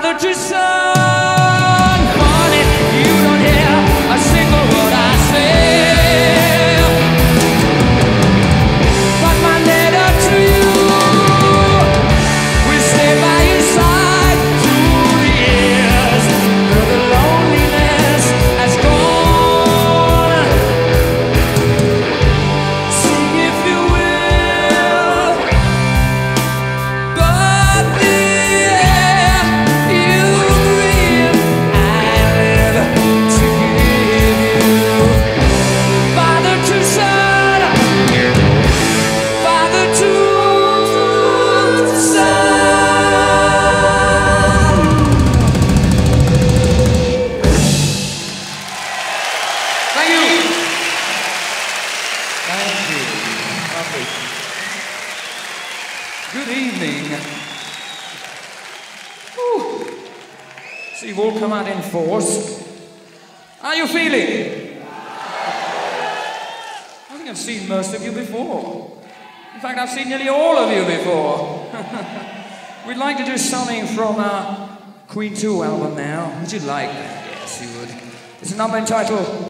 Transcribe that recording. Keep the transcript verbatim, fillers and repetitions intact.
father to son. Funny, you don't hear a single word I say, but my letter to you will stay by your side through the years, till the loneliness has gone. Sing if you will, but the air you breathe, I live to give you. Father to son, father to son. Thank you. Thank you. Lovely. Good evening. Whew. So you've all come out in force. How are you feeling? I think I've seen most of you before. In fact, I've seen nearly all of you before. We'd like to do something from our Queen two album now. Would you like that? Yes, you would. It's a number entitled